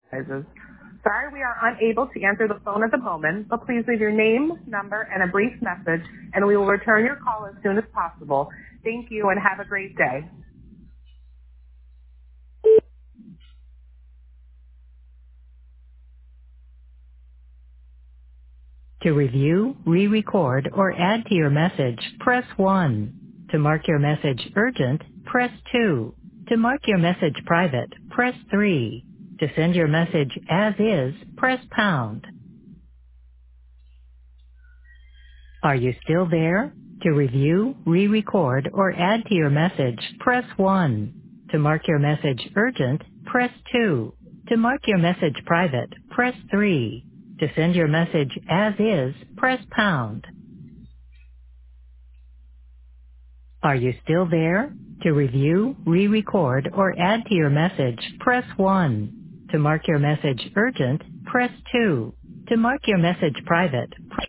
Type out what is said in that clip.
Sorry we are unable to answer the phone at the moment, but please leave your name, number, and a brief message, and we will return your call as soon as possible. Thank you and have a great day. To review, re-record, or add to your message, press 1. To mark your message urgent, press 2. To mark your message private, press 3. To send your message as is, press pound. Are you still there? To review, re-record, or add to your message, press 1. To mark your message urgent, press 2. To mark your message private, press 3. To send your message as is, press pound. Are you still there? To review, re-record, or add to your message, press 1. To mark your message urgent, press 2. To mark your message private,